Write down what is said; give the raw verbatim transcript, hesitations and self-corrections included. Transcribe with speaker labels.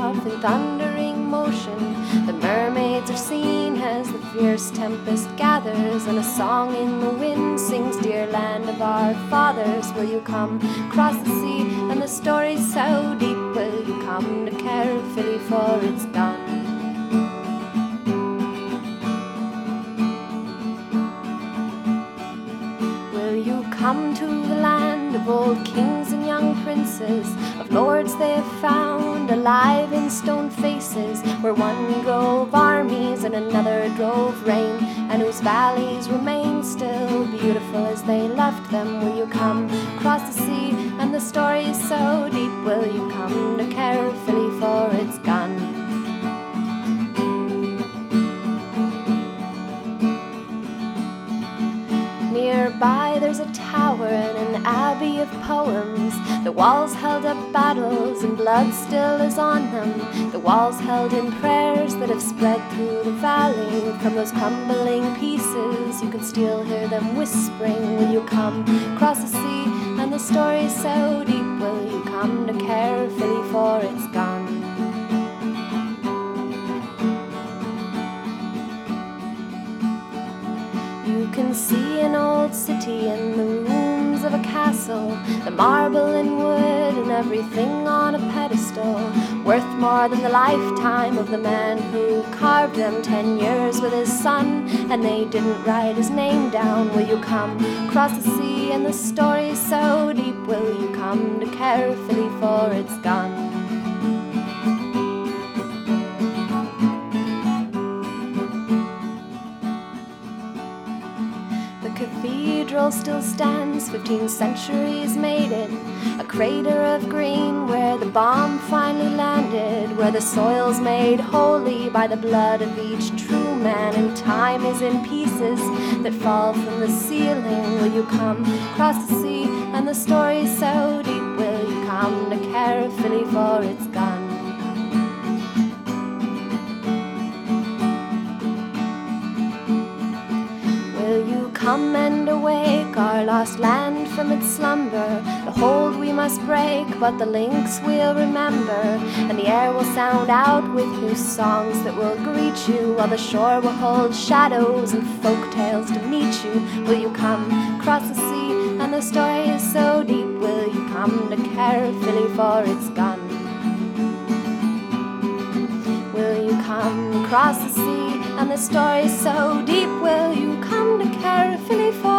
Speaker 1: off in thundering motion. The mermaids are seen as the fierce tempest gathers, and a song in the wind sings, "Dear land of our fathers, will you come across the sea?" And the story's so deep, will you come to Caerphilly, for it's done. Come to the land of old kings and young princes, of lords they have found alive in stone faces, where one drove armies and another drove rain, and whose valleys remain still beautiful as they left them. Will you come across the sea? And the story is so deep, will you come to Caerphilly, for it's gone. Nearby there's a tower and an abbey of poems. The walls held up battles and blood still is on them. The walls held in prayers that have spread through the valley. From those crumbling pieces you can still hear them whispering, will you come across the sea? And the story's so deep, will you come to Caerphilly, for it's gone. You can see an old city in the rooms of a castle, the marble and wood and everything on a pedestal, worth more than the lifetime of the man who carved them. Ten years with his son, and they didn't write his name down. Will you come across the sea? And the story's so deep, will you come to Caerphilly, for it's gone. The cathedral still stands, fifteen centuries made it, a crater of green where the bomb finally landed, where the soil's made holy by the blood of each true man, and time is in pieces that fall from the ceiling. Will you come across the sea? And the story's so deep, will you come to Caerphilly, for it's gone. Come and awake our lost land from its slumber. The hold we must break, but the links we'll remember, and the air will sound out with new songs that will greet you, while the shore will hold shadows and folk tales to meet you. Will you come across the sea? And the story is so deep, will you come to Caerphilly, for it's gone. Will you come across the sea? And the story's so deep, will you come to Caerphilly, for